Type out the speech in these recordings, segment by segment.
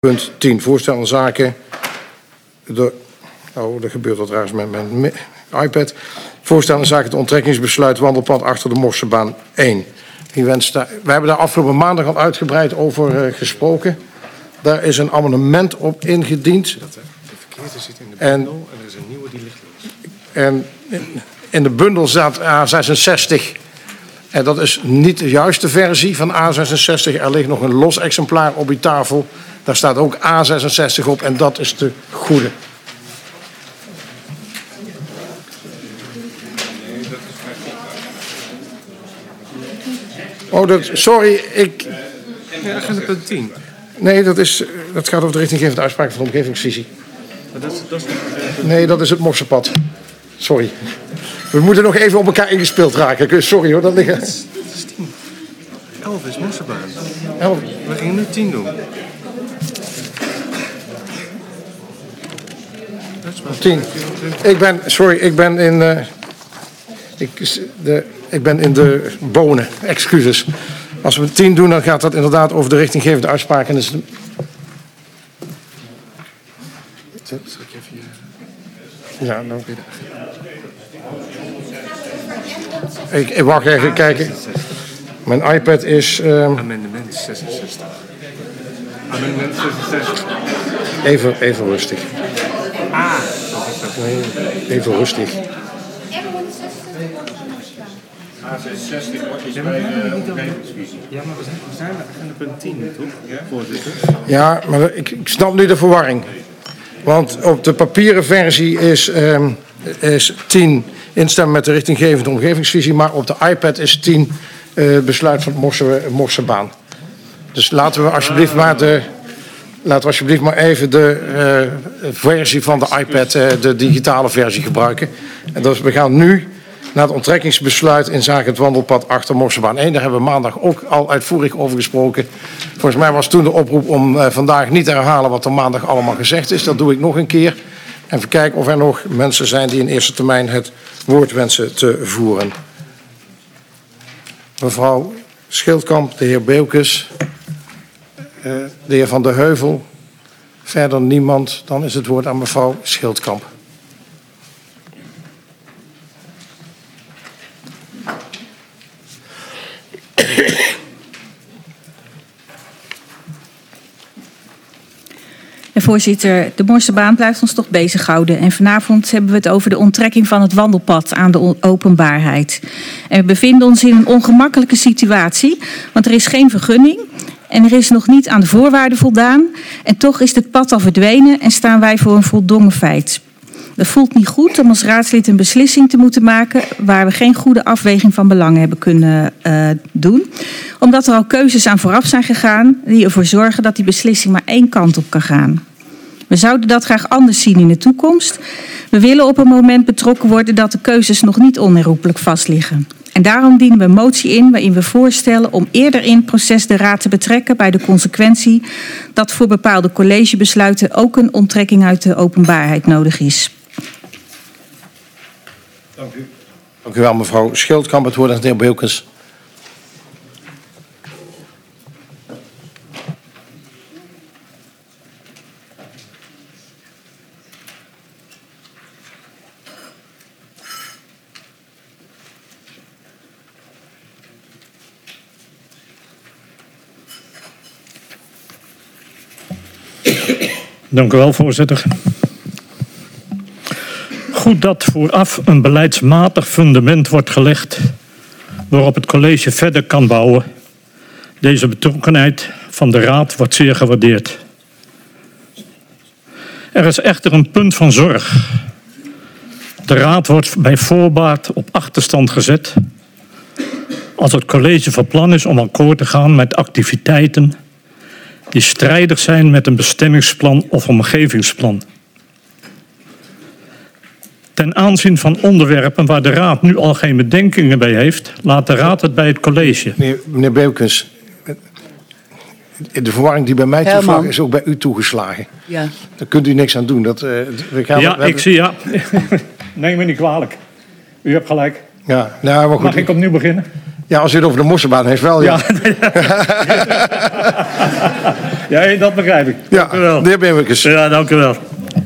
Punt 10. Voorstel aan zaken. Er gebeurt wat raars met mijn iPad. Voorstel aan zaken het onttrekkingsbesluit wandelpad achter de Morsebaan 1. We hebben daar afgelopen maandag al uitgebreid over gesproken. Daar is een amendement op ingediend. De verkeerde zit in de bundel en er is een nieuwe die ligt los. En in de bundel staat A66. En dat is niet de juiste versie van A66. Er ligt nog een los exemplaar op die tafel. Daar staat ook A66 op en dat is de goede. Sorry, Ja, agenda punt 10. Nee, dat gaat over de richtinggevende uitspraak van de omgevingsvisie. Nee, dat is het Morsepad. Sorry. We moeten nog even op elkaar ingespeeld raken. Sorry hoor, dat ligt... Dat is 10. 11 is Morsebaan. 11. We gingen nu 10 doen. 10. Ik ben in de bonen. Excuses. Als we 10 doen, dan gaat dat inderdaad over de richtinggevende uitspraak. En dus... Ja, nou... Ik wacht even kijken. Mijn iPad is... Amendement 66. Amendement 66. Even rustig. Nee, even rustig. A66 wordt dus bij de omgevingsvisie. Ja, maar we zijn bij agenda punt 10, toch? Ja, voorzitter. Ja, maar ik snap nu de verwarring. Want op de papieren versie is 10 instemmen met de richtinggevende omgevingsvisie, maar op de iPad is 10 besluit van het Morsebaan. Dus laten we alsjeblieft maar even de versie van de iPad, de digitale versie gebruiken. En dus we gaan nu naar het onttrekkingsbesluit in zaken het wandelpad achter Morsebaan 1. Daar hebben we maandag ook al uitvoerig over gesproken. Volgens mij was toen de oproep om vandaag niet te herhalen wat er maandag allemaal gezegd is. Dat doe ik nog een keer. En even kijken of er nog mensen zijn die in eerste termijn het woord wensen te voeren. Mevrouw Schildkamp, de heer Beukes, de heer Van der Heuvel. Verder niemand. Dan is het woord aan mevrouw Schildkamp. Voorzitter, de Morsebaan blijft ons toch bezighouden. En vanavond hebben we het over de onttrekking van het wandelpad aan de openbaarheid. En we bevinden ons in een ongemakkelijke situatie, want er is geen vergunning en er is nog niet aan de voorwaarden voldaan. En toch is het pad al verdwenen en staan wij voor een voldongen feit. Het voelt niet goed om als raadslid een beslissing te moeten maken waar we geen goede afweging van belangen hebben kunnen doen. Omdat er al keuzes aan vooraf zijn gegaan die ervoor zorgen dat die beslissing maar één kant op kan gaan. We zouden dat graag anders zien in de toekomst. We willen op een moment betrokken worden dat de keuzes nog niet onherroepelijk vastliggen. En daarom dienen we een motie in waarin we voorstellen om eerder in het proces de raad te betrekken bij de consequentie dat voor bepaalde collegebesluiten ook een onttrekking uit de openbaarheid nodig is. Dank u. Dank u wel, mevrouw Schildkamp. Het woord aan de heer Beukes. Dank u wel, voorzitter. Goed dat vooraf een beleidsmatig fundament wordt gelegd waarop het college verder kan bouwen. Deze betrokkenheid van de raad wordt zeer gewaardeerd. Er is echter een punt van zorg. De raad wordt bij voorbaat op achterstand gezet als het college van plan is om akkoord te gaan met activiteiten die strijdig zijn met een bestemmingsplan of omgevingsplan. Ten aanzien van onderwerpen waar de raad nu al geen bedenkingen bij heeft, laat de raad het bij het college. Meneer Beukes, de verwarring die bij mij toeslagen is ook bij u toegeslagen. Ja. Daar kunt u niks aan doen. Ja. Neem me niet kwalijk. U hebt gelijk. Ja, nou, maar goed. Mag ik opnieuw beginnen? Ja, als u het over de Morsebaan heeft wel, ja. Ja, dat begrijp ik. Ja, Dank u wel. de heer Beukens. Ja, dank u wel.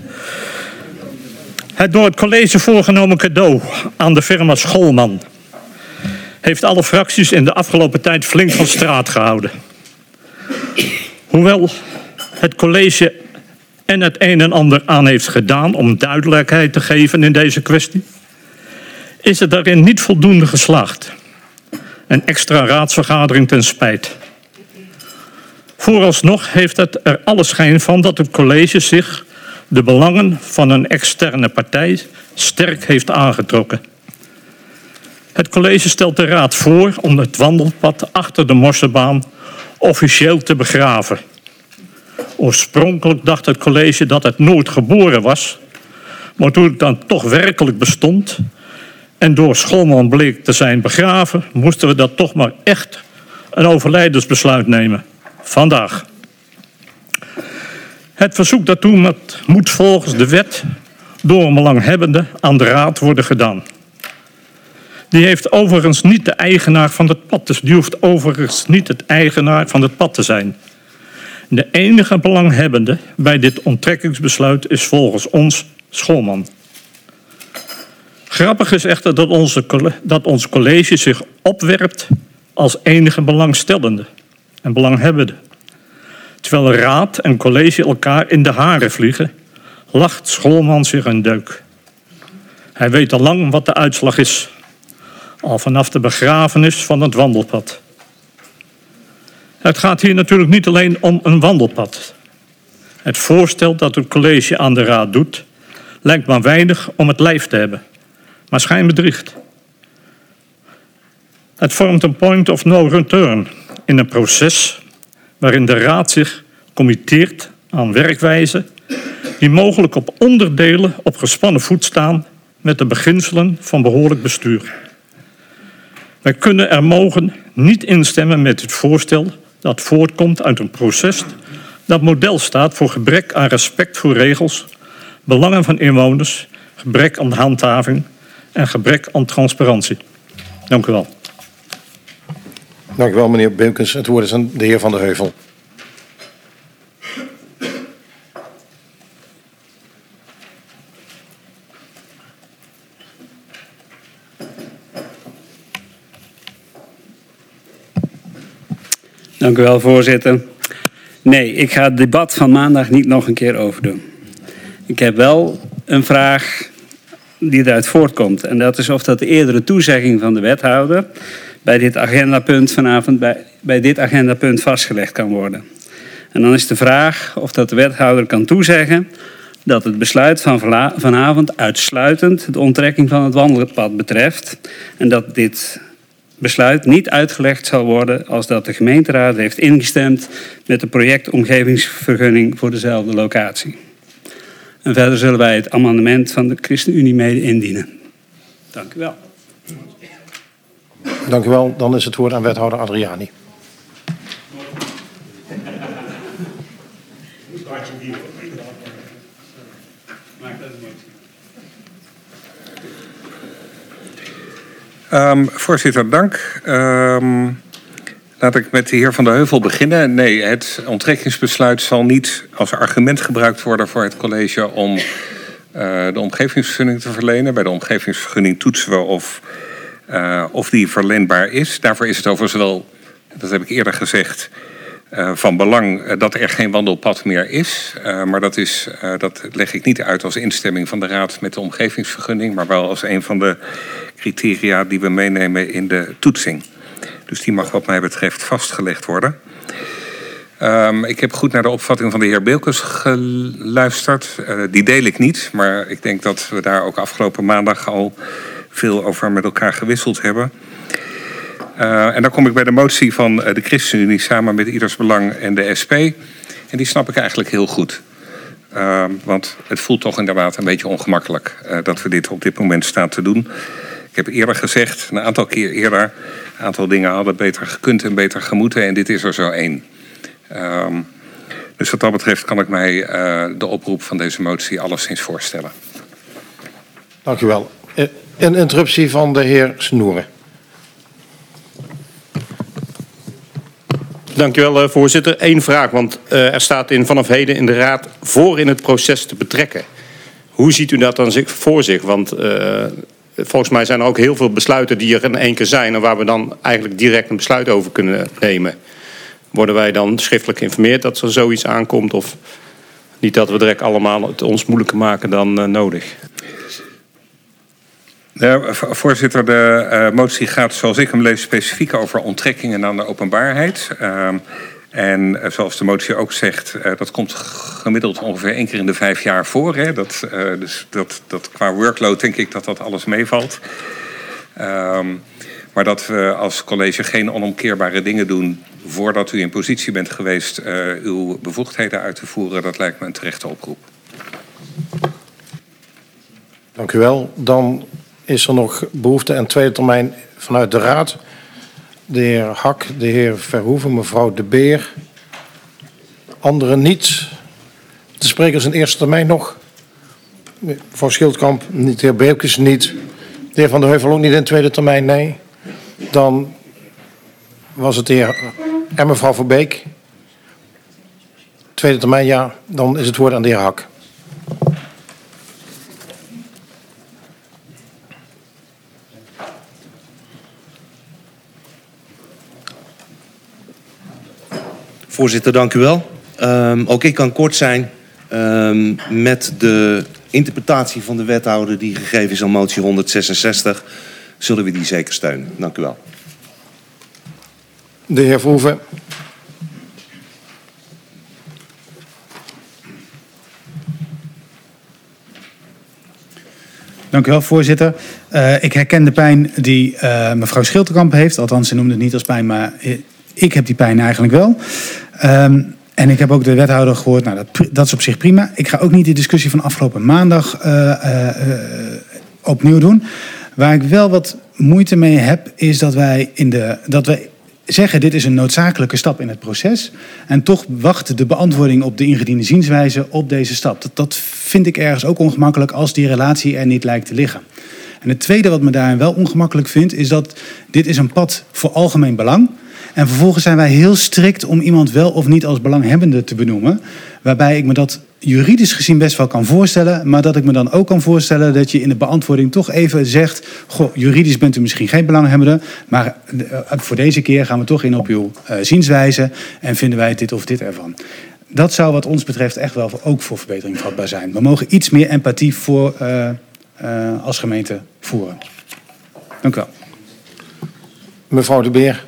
Het door het college voorgenomen cadeau aan de firma Scholman heeft alle fracties in de afgelopen tijd flink van straat gehouden. Hoewel het college en het een en ander aan heeft gedaan om duidelijkheid te geven in deze kwestie, is het daarin niet voldoende geslaagd. Een extra raadsvergadering ten spijt. Vooralsnog heeft het er alle schijn van dat het college zich de belangen van een externe partij sterk heeft aangetrokken. Het college stelt de raad voor om het wandelpad achter de Morsebaan officieel te begraven. Oorspronkelijk dacht het college dat het nooit geboren was, maar toen het dan toch werkelijk bestond en door Scholman bleek te zijn begraven, moesten we dat toch maar echt een overlijdensbesluit nemen. Vandaag. Het verzoek daartoe moet volgens de wet door een belanghebbende aan de raad worden gedaan. Die heeft overigens niet de eigenaar van het pad, dus die hoeft overigens niet het eigenaar van het pad te zijn. De enige belanghebbende bij dit onttrekkingsbesluit is volgens ons Scholman. Grappig is echter dat ons college zich opwerpt als enige belangstellende en belanghebbende. Terwijl raad en college elkaar in de haren vliegen, lacht Scholman zich een deuk. Hij weet al lang wat de uitslag is, al vanaf de begrafenis van het wandelpad. Het gaat hier natuurlijk niet alleen om een wandelpad. Het voorstel dat het college aan de raad doet, lijkt maar weinig om het lijf te hebben, maar schijnbedriegt. Het vormt een point of no return in een proces waarin de raad zich committeert aan werkwijzen die mogelijk op onderdelen op gespannen voet staan met de beginselen van behoorlijk bestuur. Wij kunnen er mogen niet instemmen met het voorstel dat voortkomt uit een proces dat model staat voor gebrek aan respect voor regels, belangen van inwoners, gebrek aan handhaving en gebrek aan transparantie. Dank u wel. Dank u wel, meneer Beukens. Het woord is aan de heer Van der Heuvel. Dank u wel, voorzitter. Nee, ik ga het debat van maandag niet nog een keer overdoen. Ik heb wel een vraag die eruit voortkomt. En dat is of dat de eerdere toezegging van de wethouder bij dit agendapunt vanavond bij dit agendapunt vastgelegd kan worden. En dan is de vraag of dat de wethouder kan toezeggen dat het besluit van vanavond uitsluitend de onttrekking van het wandelpad betreft. En dat dit besluit niet uitgelegd zal worden als dat de gemeenteraad heeft ingestemd met de projectomgevingsvergunning voor dezelfde locatie. En verder zullen wij het amendement van de ChristenUnie mede indienen. Dank u wel. Dank u wel. Dan is het woord aan wethouder Adriani. Voorzitter, dank. Laat ik met de heer Van der Heuvel beginnen. Nee, het onttrekkingsbesluit zal niet als argument gebruikt worden voor het college om de omgevingsvergunning te verlenen. Bij de omgevingsvergunning toetsen we of die verlenbaar is. Daarvoor is het overigens wel, dat heb ik eerder gezegd, van belang dat er geen wandelpad meer is. Maar dat leg ik niet uit als instemming van de raad met de omgevingsvergunning, maar wel als een van de criteria die we meenemen in de toetsing. Dus die mag wat mij betreft vastgelegd worden. Ik heb goed naar de opvatting van de heer Beukens geluisterd. Die deel ik niet, maar ik denk dat we daar ook afgelopen maandag al veel over met elkaar gewisseld hebben. En dan kom ik bij de motie van de ChristenUnie samen met Ieders Belang en de SP. En die snap ik eigenlijk heel goed. Want het voelt toch inderdaad een beetje ongemakkelijk dat we dit op dit moment staan te doen. Ik heb eerder gezegd, een aantal keer eerder, een aantal dingen hadden beter gekund en beter gemoeten. En dit is er zo één. Dus wat dat betreft kan ik mij de oproep van deze motie alleszins voorstellen. Dank u wel. Een interruptie van de heer Snoeren. Dank u wel, voorzitter. Eén vraag, want er staat vanaf heden in de Raad voor in het proces te betrekken. Hoe ziet u dat dan voor zich? Want volgens mij zijn er ook heel veel besluiten die er in één keer zijn en waar we dan eigenlijk direct een besluit over kunnen nemen. Worden wij dan schriftelijk geïnformeerd dat er zoiets aankomt of niet dat we direct allemaal het ons moeilijker maken dan nodig? Voorzitter, de motie gaat zoals ik hem lees specifiek over onttrekkingen aan de openbaarheid. En zoals de motie ook zegt, dat komt gemiddeld ongeveer 1 keer in de 5 jaar voor. Hè? Dus dat qua workload denk ik dat alles meevalt. Maar dat we als college geen onomkeerbare dingen doen voordat u in positie bent geweest uw bevoegdheden uit te voeren, dat lijkt me een terechte oproep. Dank u wel. Dan is er nog behoefte aan tweede termijn vanuit de Raad. De heer Hak, de heer Verhoeven, mevrouw De Beer. Anderen niet. De sprekers in eerste termijn nog. Mevrouw Schildkamp niet, de heer Beukes niet. De heer Van der Heuvel ook niet in tweede termijn, nee. Dan was het de heer en mevrouw Verbeek. Tweede termijn, ja. Dan is het woord aan de heer Hak. Voorzitter, dank u wel. Ook ik kan kort zijn met de interpretatie van de wethouder die gegeven is aan motie 166. Zullen we die zeker steunen. Dank u wel. De heer Verhoeven. Dank u wel, voorzitter. Ik herken de pijn die mevrouw Schildkamp heeft. Althans, ze noemde het niet als pijn, maar ik heb die pijn eigenlijk wel. En ik heb ook de wethouder gehoord. Nou, dat is op zich prima. Ik ga ook niet die discussie van afgelopen maandag opnieuw doen. Waar ik wel wat moeite mee heb, is dat wij zeggen dit is een noodzakelijke stap in het proces. En toch wacht de beantwoording op de ingediende zienswijze op deze stap. Dat vind ik ergens ook ongemakkelijk als die relatie er niet lijkt te liggen. En het tweede wat me daarin wel ongemakkelijk vindt, is dat dit is een pad voor algemeen belang. En vervolgens zijn wij heel strikt om iemand wel of niet als belanghebbende te benoemen. Waarbij ik me dat juridisch gezien best wel kan voorstellen. Maar dat ik me dan ook kan voorstellen dat je in de beantwoording toch even zegt, goh, juridisch bent u misschien geen belanghebbende. Maar voor deze keer gaan we toch in op uw zienswijze. En vinden wij dit of dit ervan. Dat zou wat ons betreft echt wel ook voor verbetering vatbaar zijn. We mogen iets meer empathie voor als gemeente voeren. Dank u wel. Mevrouw De Beer.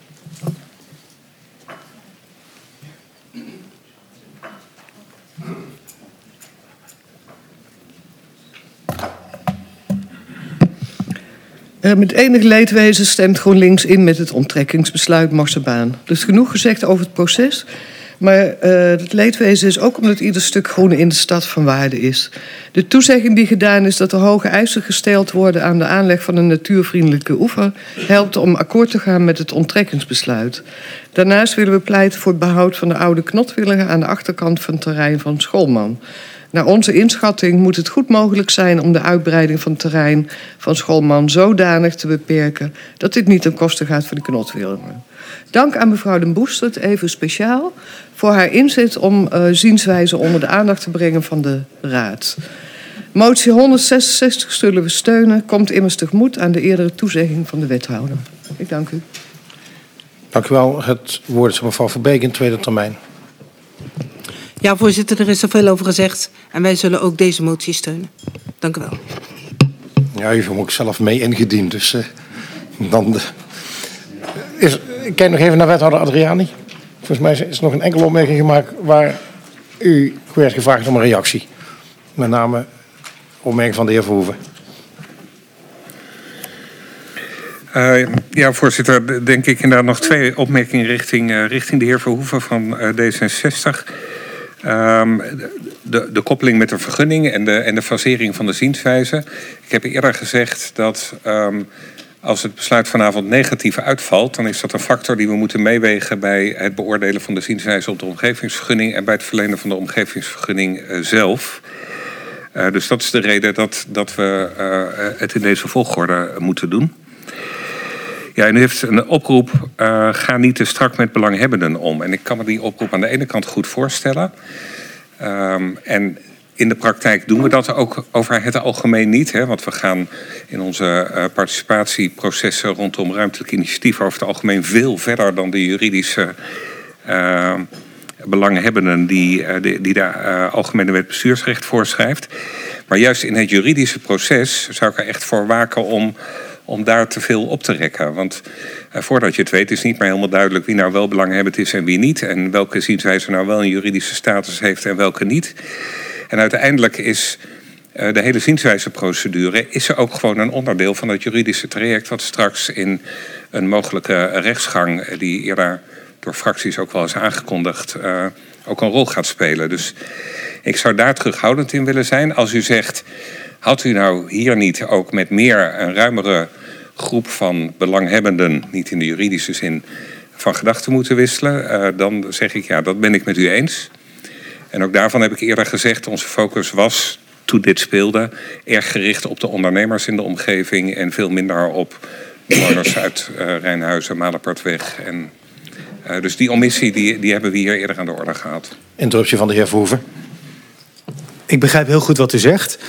Met enig leedwezen stemt GroenLinks in met het onttrekkingsbesluit Morsebaan. Er is genoeg gezegd over het proces. Maar het leedwezen is ook omdat ieder stuk groen in de stad van waarde is. De toezegging die gedaan is dat er hoge eisen gesteld worden aan de aanleg van een natuurvriendelijke oever, helpt om akkoord te gaan met het onttrekkingsbesluit. Daarnaast willen we pleiten voor het behoud van de oude knotwilligen aan de achterkant van het terrein van Schoolman. Naar onze inschatting moet het goed mogelijk zijn om de uitbreiding van het terrein van Schoolman zodanig te beperken dat dit niet ten koste gaat van de knotwilligen. Dank aan mevrouw Den Boestert, even speciaal, voor haar inzet om zienswijze onder de aandacht te brengen van de Raad. Motie 166 zullen we steunen, komt immers tegemoet aan de eerdere toezegging van de wethouder. Ik dank u. Dank u wel. Het woord is mevrouw Verbeek in tweede termijn. Ja, voorzitter, er is er veel over gezegd en wij zullen ook deze motie steunen. Dank u wel. Ja, u heeft hem ook zelf mee ingediend, dus dan... Ik kijk nog even naar wethouder Adriani. Volgens mij is er nog een enkele opmerking gemaakt waar u werd gevraagd om een reactie. Met name opmerking van de heer Verhoeven. Ja, voorzitter, denk ik inderdaad nog 2 opmerkingen richting de heer Verhoeven van D66. De koppeling met de vergunning en de fasering van de zienswijze. Ik heb eerder gezegd dat als het besluit vanavond negatief uitvalt, dan is dat een factor die we moeten meewegen bij het beoordelen van de zienswijze op de omgevingsvergunning en bij het verlenen van de omgevingsvergunning zelf. Dus dat is de reden dat we het in deze volgorde moeten doen. Ja, en u heeft een oproep, ga niet te strak met belanghebbenden om. En ik kan me die oproep aan de ene kant goed voorstellen. En in de praktijk doen we dat ook over het algemeen niet. Hè? Want we gaan in onze participatieprocessen rondom ruimtelijk initiatief over het algemeen veel verder dan de juridische belanghebbenden die de Algemene Wet Bestuursrecht voorschrijft. Maar juist in het juridische proces zou ik er echt voor waken om daar te veel op te rekken. Want voordat je het weet is niet meer helemaal duidelijk wie nou wel belanghebbend is en wie niet. En welke zienswijze nou wel een juridische status heeft en welke niet. En uiteindelijk is de hele zienswijzeprocedure is er ook gewoon een onderdeel van het juridische traject wat straks in een mogelijke rechtsgang die eerder door fracties ook wel eens aangekondigd ook een rol gaat spelen. Dus ik zou daar terughoudend in willen zijn. Als u zegt, had u nou hier niet ook met meer een ruimere groep van belanghebbenden, niet in de juridische zin, van gedachten moeten wisselen, dan zeg ik ja, dat ben ik met u eens. En ook daarvan heb ik eerder gezegd, onze focus was, toen dit speelde, erg gericht op de ondernemers in de omgeving en veel minder op bewoners uit Rijnhuizen, Malenpartweg. En dus die omissie die hebben we hier eerder aan de orde gehad. Interruptie van de heer Verhoeven. Ik begrijp heel goed wat u zegt.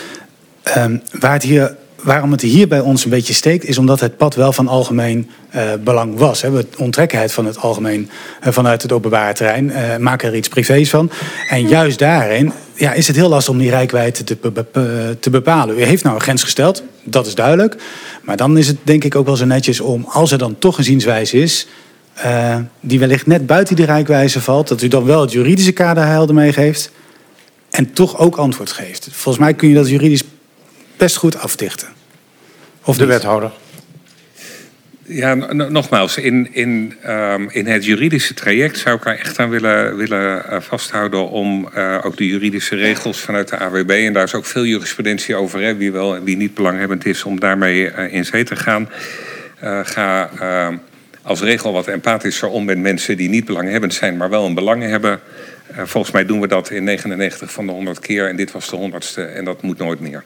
Waarom het hier bij ons een beetje steekt, is omdat het pad wel van algemeen belang was. We onttrekken het van het algemeen vanuit het openbare terrein, maken er iets privés van. En juist daarin is het heel lastig om die reikwijdte te bepalen. U heeft nou een grens gesteld, dat is duidelijk. Maar dan is het denk ik ook wel zo netjes om, als er dan toch een zienswijze is, die wellicht net buiten die reikwijze valt, dat u dan wel het juridische kader helder meegeeft en toch ook antwoord geeft. Volgens mij kun je dat juridisch best goed afdichten. Of de wethouder? Ja, nogmaals, in het juridische traject zou ik er echt aan willen vasthouden om ook de juridische regels vanuit de AWB, en daar is ook veel jurisprudentie over, hè, wie wel en wie niet belanghebbend is, om daarmee in zee te gaan. Ga als regel wat empathischer om met mensen die niet belanghebbend zijn, maar wel een belang hebben. Volgens mij doen we dat in 99 van de 100 keer en dit was de 100ste en dat moet nooit meer.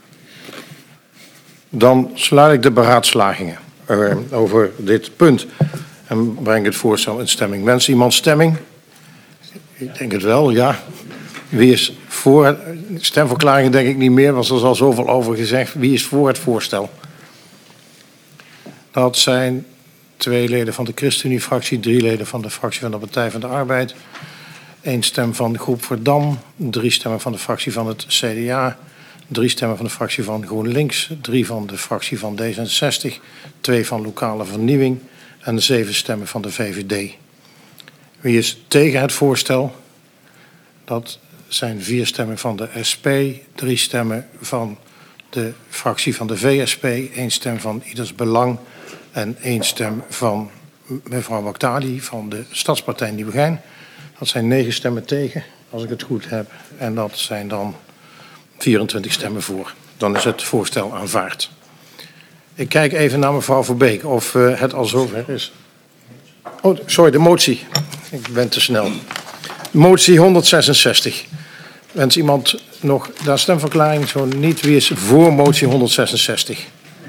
Dan sluit ik de beraadslagingen over dit punt en breng het voorstel in stemming. Wens iemand stemming? Ik denk het wel, ja. Wie is voor? Stemverklaringen denk ik niet meer, want er is al zoveel over gezegd. Wie is voor het voorstel? Dat zijn 2 leden van de ChristenUnie-fractie, 3 leden van de fractie van de Partij van de Arbeid, 1 stem van de groep Verdam, 3 stemmen van de fractie van het CDA, 3 stemmen van de fractie van GroenLinks, 3 van de fractie van D66, 2 van Lokale Vernieuwing en 7 stemmen van de VVD. Wie is tegen het voorstel? Dat zijn 4 stemmen van de SP, 3 stemmen van de fractie van de VSP, 1 stem van Ieders Belang en 1 stem van mevrouw Bakhtali van de Stadspartij Nieuwegein. Dat zijn 9 stemmen tegen, als ik het goed heb. En dat zijn dan 24 stemmen voor. Dan is het voorstel aanvaard. Ik kijk even naar mevrouw Verbeek of het al zover is. Oh, sorry, de motie. Ik ben te snel. Motie 166. Wens iemand nog daar stemverklaring? Zo niet. Wie is voor motie 166?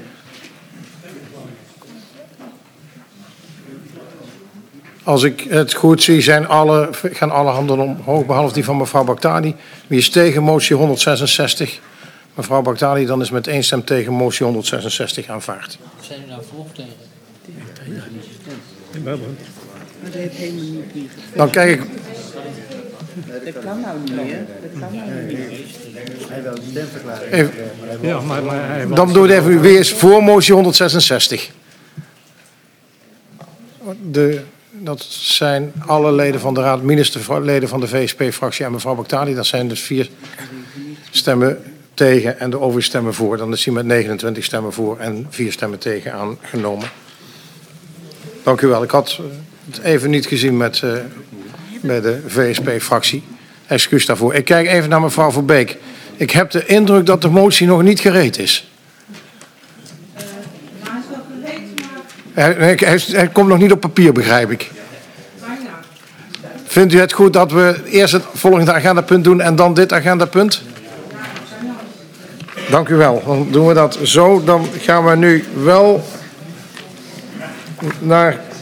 Als ik het goed zie, gaan alle handen omhoog, behalve die van mevrouw Bakhtali. Wie is tegen motie 166? Mevrouw Bakhtali, dan is met 1 stem tegen motie 166 aanvaard. Zijn er nou voor of tegen? Maar dat heeft helemaal niet. Dan kijk ik. Dat kan nou niet meer. Dat kan nou niet meer. Hij wil een stemverklaring. Ja, maar dan doe het even. Wie is voor motie 166? Dat zijn alle leden van de raad, minus de leden van de VSP-fractie en mevrouw Bakhtali. Dat zijn dus 4 stemmen tegen en de overige stemmen voor. Dan is hij met 29 stemmen voor en 4 stemmen tegen aangenomen. Dank u wel. Ik had het even niet gezien bij de VSP-fractie. Excuus daarvoor. Ik kijk even naar mevrouw Verbeek. Ik heb de indruk dat de motie nog niet gereed is. Hij komt nog niet op papier, begrijp ik. Vindt u het goed dat we eerst het volgende agendapunt doen en dan dit agendapunt? Dank u wel. Dan doen we dat zo. Dan gaan we nu wel naar